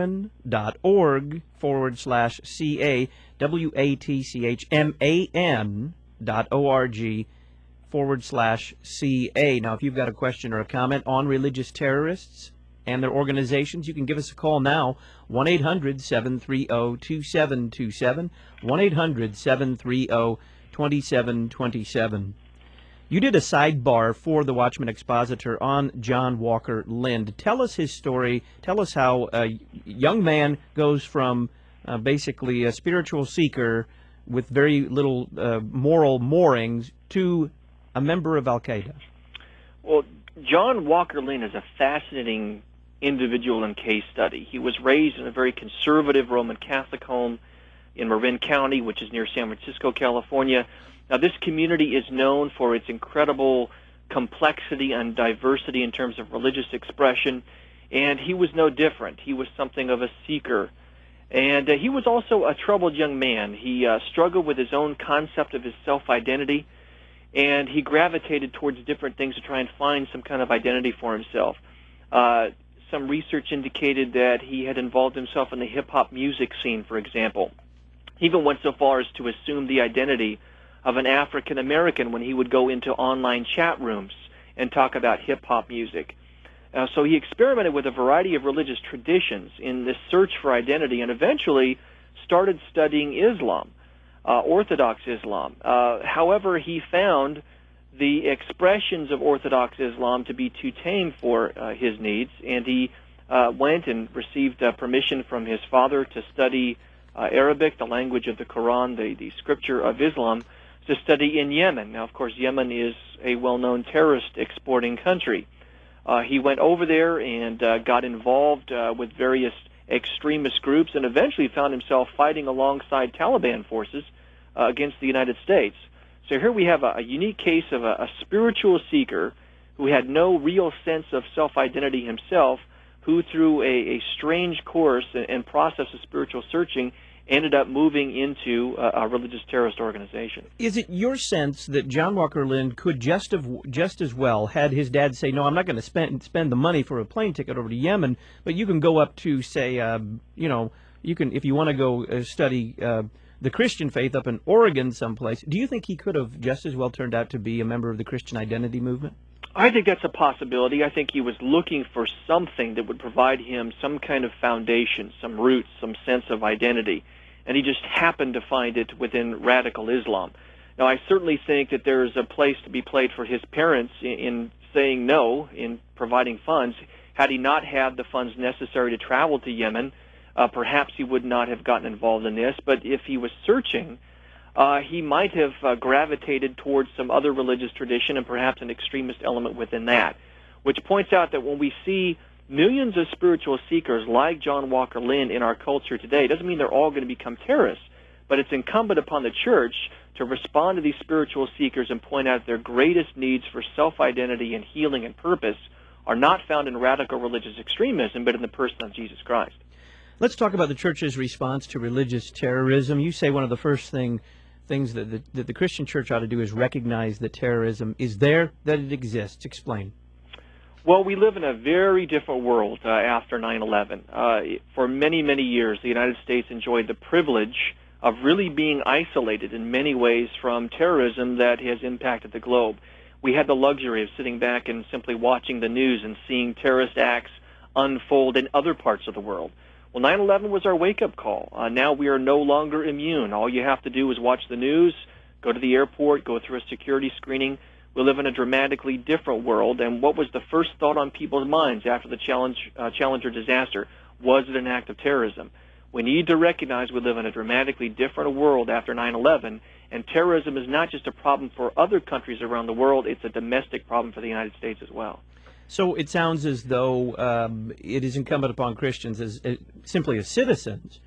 watchman.org forward slash C-A, W A T C H M A N dot O-R-G forward slash C-A. Now, if you've got a question or a comment on religious terrorists and their organizations, you can give us a call now, one eight hundred seven three zero two seven two seven, one eight hundred seven three zero two seven two seven. You did a sidebar for the Watchman Expositor on John Walker Lind. Tell us his story. Tell us how a young man goes from uh, basically a spiritual seeker with very little uh, moral moorings to a member of Al-Qaeda. Well, John Walker Lind is a fascinating individual and case study. He was raised in a very conservative Roman Catholic home in Marin County, which is near San Francisco, California. Now, this community is known for its incredible complexity and diversity in terms of religious expression, and he was no different. He was something of a seeker. And uh, he was also a troubled young man. He uh, struggled with his own concept of his self-identity, and he gravitated towards different things to try and find some kind of identity for himself. Uh, some research indicated that he had involved himself in the hip-hop music scene, for example. He even went so far as to assume the identity of an African American when he would go into online chat rooms and talk about hip-hop music. Uh, so he experimented with a variety of religious traditions in this search for identity, and eventually started studying Islam, uh, Orthodox Islam. Uh, however, he found the expressions of Orthodox Islam to be too tame for uh, his needs, and he uh, went and received uh, permission from his father to study uh, Arabic, the language of the Quran, the, the scripture of Islam, to study in Yemen. Now, of course, Yemen is a well-known terrorist exporting country. Uh, he went over there and uh, got involved uh, with various extremist groups, and eventually found himself fighting alongside Taliban forces uh, against the United States. So here we have a, a unique case of a, a spiritual seeker who had no real sense of self-identity himself, who through a, a strange course and, and process of spiritual searching ended up moving into a, a religious terrorist organization. Is it your sense that John Walker Lind could just have, just as well had his dad say, no, I'm not going to spend spend the money for a plane ticket over to Yemen, but you can go up to, say, uh, you know, you can, if you want to go uh, study uh, the Christian faith up in Oregon someplace, do you think he could have just as well turned out to be a member of the Christian identity movement? I think that's a possibility. I think he was looking for something that would provide him some kind of foundation, some roots, some sense of identity, and he just happened to find it within radical Islam. Now, I certainly think that there is a place to be played for his parents in, in saying no, in providing funds. Had he not had the funds necessary to travel to Yemen, uh, perhaps he would not have gotten involved in this, but if he was searching, Uh, he might have uh, gravitated towards some other religious tradition and perhaps an extremist element within that, which points out that when we see millions of spiritual seekers like John Walker Lind in our culture today, it doesn't mean they're all going to become terrorists, but it's incumbent upon the church to respond to these spiritual seekers and point out their greatest needs for self-identity and healing and purpose are not found in radical religious extremism, but in the person of Jesus Christ. Let's talk about the church's response to religious terrorism. You say one of the first thing things that the, that the Christian church ought to do is recognize that terrorism is there, that it exists. Explain. Well, we live in a very different world uh, after nine eleven. Uh, for many, many years, the United States enjoyed the privilege of really being isolated in many ways from terrorism that has impacted the globe. We had the luxury of sitting back and simply watching the news and seeing terrorist acts unfold in other parts of the world. Well, nine eleven was our wake-up call. Uh, now we are no longer immune. All you have to do is watch the news, go to the airport, go through a security screening. We live in a dramatically different world, and what was the first thought on people's minds after the challenge, uh, Challenger disaster? Was it an act of terrorism? We need to recognize we live in a dramatically different world after nine eleven, and terrorism is not just a problem for other countries around the world, it's a domestic problem for the United States as well. So it sounds as though um, it is incumbent upon Christians, as, as simply as citizens,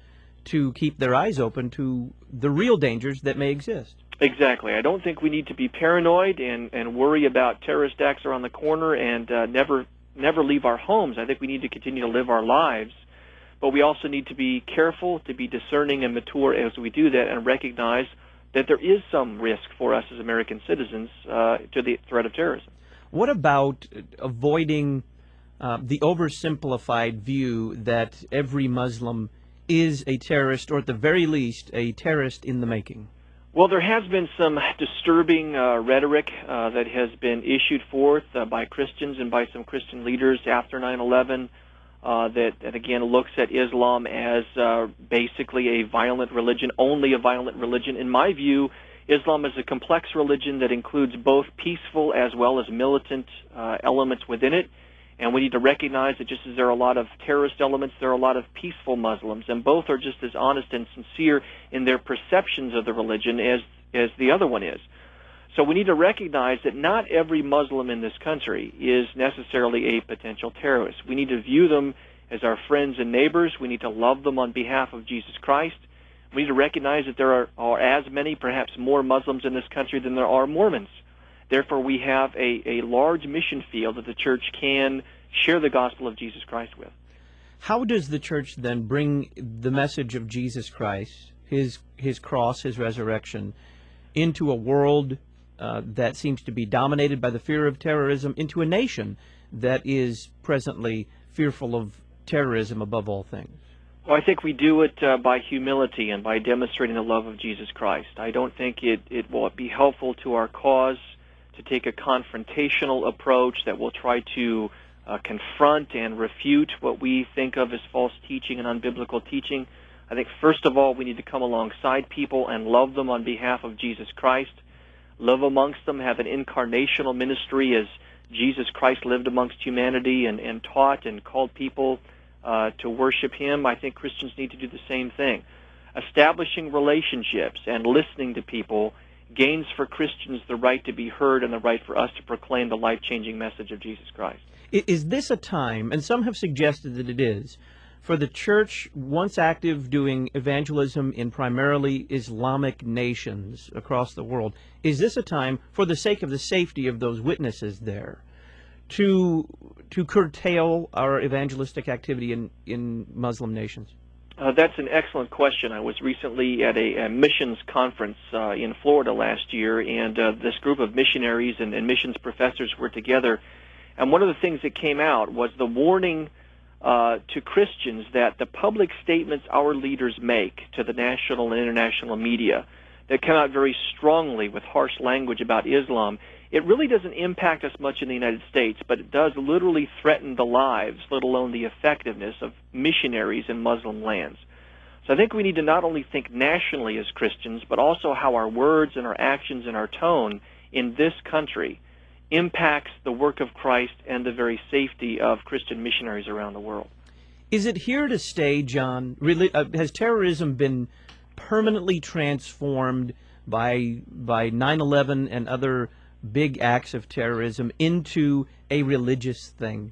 to keep their eyes open to the real dangers that may exist. Exactly. I don't think we need to be paranoid and, and worry about terrorist acts around the corner and uh, never never leave our homes. I think we need to continue to live our lives, but we also need to be careful, to be discerning and mature as we do that, and recognize that there is some risk for us as American citizens uh, to the threat of terrorism. What about avoiding uh, the oversimplified view that every Muslim is a terrorist, or at the very least, a terrorist in the making? Well, there has been some disturbing uh, rhetoric uh, that has been issued forth uh, by Christians and by some Christian leaders after nine eleven uh, that, that, again, looks at Islam as uh, basically a violent religion, only a violent religion. In my view, Islam is a complex religion that includes both peaceful as well as militant uh, elements within it. And we need to recognize that just as there are a lot of terrorist elements, there are a lot of peaceful Muslims, and both are just as honest and sincere in their perceptions of the religion as, as the other one is. So we need to recognize that not every Muslim in this country is necessarily a potential terrorist. We need to view them as our friends and neighbors. We need to love them on behalf of Jesus Christ. We need to recognize that there are, are as many, perhaps more Muslims in this country than there are Mormons. Therefore, we have a, a large mission field that the church can share the gospel of Jesus Christ with. How does the church then bring the message of Jesus Christ, his his cross, his resurrection, into a world uh, that seems to be dominated by the fear of terrorism, into a nation that is presently fearful of terrorism above all things? Well, I think we do it uh, by humility and by demonstrating the love of Jesus Christ. I don't think it, it will be helpful to our cause to take a confrontational approach that will try to uh, confront and refute what we think of as false teaching and unbiblical teaching. I think, first of all, we need to come alongside people and love them on behalf of Jesus Christ, live amongst them, have an incarnational ministry as Jesus Christ lived amongst humanity and, and taught and called people uh, to worship Him. I think Christians need to do the same thing. Establishing relationships and listening to people gains for Christians the right to be heard and the right for us to proclaim the life-changing message of Jesus Christ. Is this a time, and some have suggested that it is, for the church, once active doing evangelism in primarily Islamic nations across the world, is this a time, for the sake of the safety of those witnesses there, to to curtail our evangelistic activity in, in Muslim nations? Uh, that's an excellent question. I was recently at a, a missions conference uh, in Florida last year, and uh, this group of missionaries and, and missions professors were together. And one of the things that came out was the warning uh, to Christians that the public statements our leaders make to the national and international media that come out very strongly with harsh language about Islam, it really doesn't impact us much in the United States, but it does literally threaten the lives, let alone the effectiveness of missionaries in Muslim lands. So I think we need to not only think nationally as Christians, but also how our words and our actions and our tone in this country impacts the work of Christ and the very safety of Christian missionaries around the world. Is it here to stay, John? Really, uh, has terrorism been permanently transformed by by nine eleven and other big acts of terrorism into a religious thing?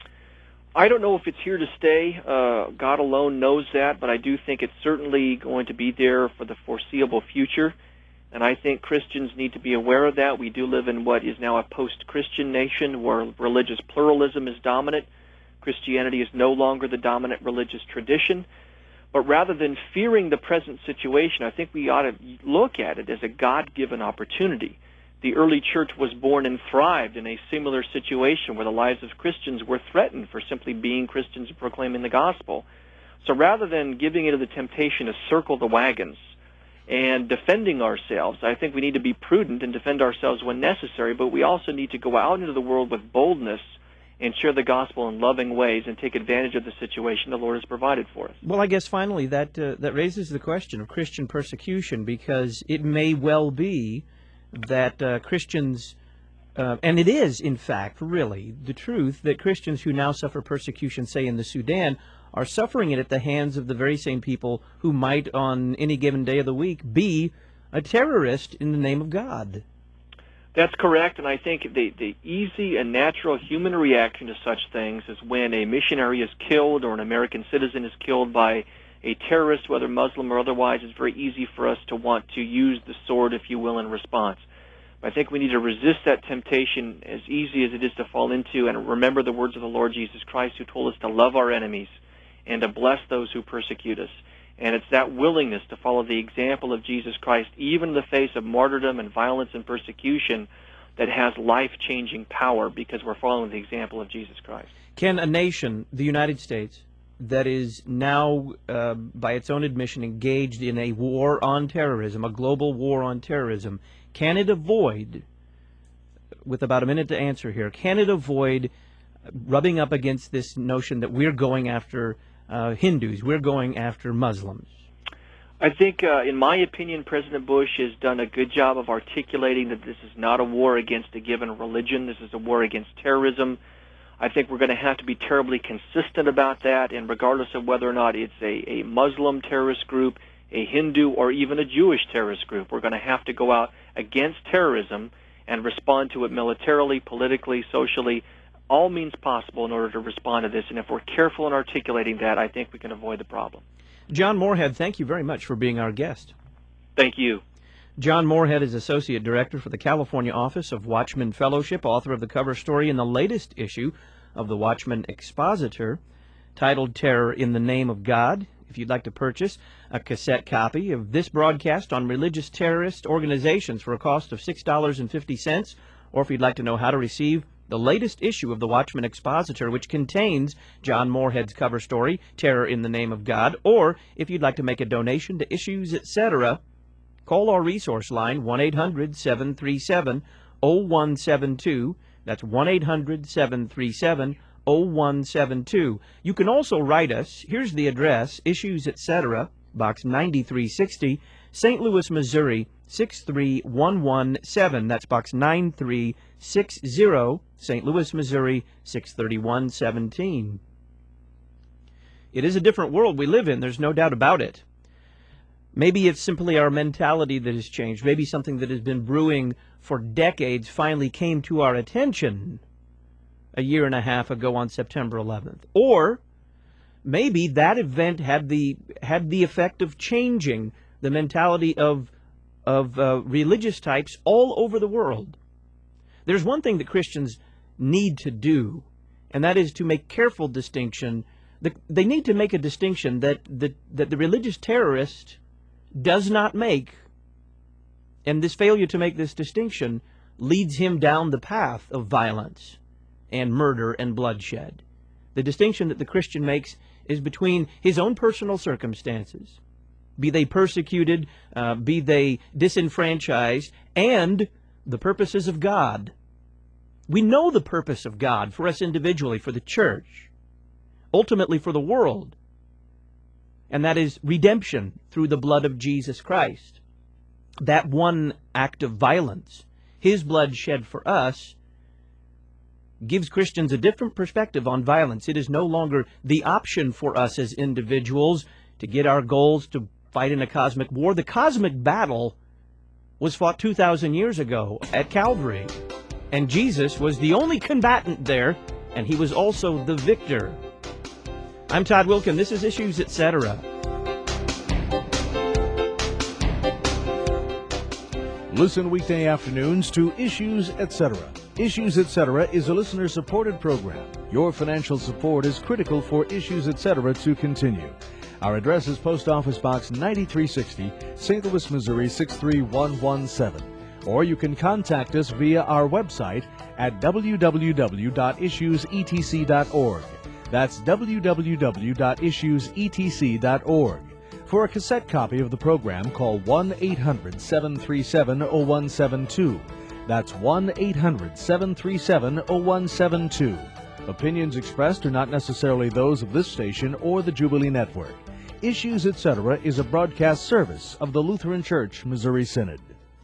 I don't know if it's here to stay. Uh, God alone knows that, but I do think it's certainly going to be there for the foreseeable future. And I think Christians need to be aware of that. We do live in what is now a post-Christian nation where religious pluralism is dominant. Christianity is no longer the dominant religious tradition. But rather than fearing the present situation, I think we ought to look at it as a God-given opportunity. The early church was born and thrived in a similar situation where the lives of Christians were threatened for simply being Christians and proclaiming the gospel. So rather than giving into the temptation to circle the wagons and defending ourselves, I think we need to be prudent and defend ourselves when necessary, but we also need to go out into the world with boldness and share the gospel in loving ways and take advantage of the situation the Lord has provided for us. Well, I guess finally that uh, that raises the question of Christian persecution, because it may well be that uh, Christians, uh, and it is, in fact, really the truth, that Christians who now suffer persecution, say in the Sudan, are suffering it at the hands of the very same people who might, on any given day of the week, be a terrorist in the name of God. That's correct, and I think the, the easy and natural human reaction to such things is when a missionary is killed or an American citizen is killed by a terrorist, whether Muslim or otherwise, it's very easy for us to want to use the sword, if you will, in response. But I think we need to resist that temptation as easy as it is to fall into, and remember the words of the Lord Jesus Christ, who told us to love our enemies and to bless those who persecute us. And it's that willingness to follow the example of Jesus Christ, even in the face of martyrdom and violence and persecution, that has life-changing power, because we're following the example of Jesus Christ. Can a nation, the United States, that is now, uh, by its own admission, engaged in a war on terrorism, a global war on terrorism, can it avoid, with about a minute to answer here, can it avoid rubbing up against this notion that we're going after uh, Hindus, we're going after Muslims? I think, uh, in my opinion, President Bush has done a good job of articulating that this is not a war against a given religion. This is a war against terrorism. I think we're going to have to be terribly consistent about that, and regardless of whether or not it's a, a Muslim terrorist group, a Hindu, or even a Jewish terrorist group, we're going to have to go out against terrorism and respond to it militarily, politically, socially, all means possible in order to respond to this. And if we're careful in articulating that, I think we can avoid the problem. John Moorhead, thank you very much for being our guest. Thank you. John Moorhead is Associate Director for the California Office of Watchman Fellowship, author of the cover story in the latest issue of the Watchman Expositor, titled Terror in the Name of God. If you'd like to purchase a cassette copy of this broadcast on religious terrorist organizations for a cost of six dollars and fifty cents, or if you'd like to know how to receive the latest issue of the Watchman Expositor, which contains John Moorhead's cover story, Terror in the Name of God, or if you'd like to make a donation to Issues, et cetera, call our resource line, one eight hundred, seven three seven, zero one seven two. That's one eight hundred, seven three seven, zero one seven two. You can also write us. Here's the address, Issues, et cetera, Box ninety-three sixty, Saint Louis, Missouri, six three one one seven. That's Box nine three six zero, Saint Louis, Missouri, six three one one seven. It is a different world we live in, there's no doubt about it. Maybe it's simply our mentality that has changed. Maybe something that has been brewing for decades finally came to our attention a year and a half ago on September eleventh. Or maybe that event had the had the effect of changing the mentality of of uh, religious types all over the world. There's one thing that Christians need to do, and that is to make careful distinction. The, they need to make a distinction that, that, that the religious terrorist does not make, and this failure to make this distinction leads him down the path of violence and murder and bloodshed. The distinction that the Christian makes is between his own personal circumstances, be they persecuted, uh, be they disenfranchised, and the purposes of God. We know the purpose of God for us individually, for the church, ultimately for the world, and that is redemption through the blood of Jesus Christ. That one act of violence, His blood shed for us, gives Christians a different perspective on violence. It is no longer the option for us as individuals to get our goals to fight in a cosmic war. The cosmic battle was fought two thousand years ago at Calvary, and Jesus was the only combatant there, and He was also the victor. I'm Todd Wilkin. This is Issues, et cetera. Listen weekday afternoons to Issues, et cetera. Issues, et cetera is a listener-supported program. Your financial support is critical for Issues, et cetera to continue. Our address is Post Office Box ninety-three sixty, Saint Louis, Missouri six three one one seven. Or you can contact us via our website at w w w dot issues e t c dot org. That's w w w dot issues e t c dot org. For a cassette copy of the program, call one eight hundred, seven three seven, zero one seven two. That's one eight hundred, seven three seven, zero one seven two. Opinions expressed are not necessarily those of this station or the Jubilee Network. Issues, et cetera is a broadcast service of the Lutheran Church Missouri Synod.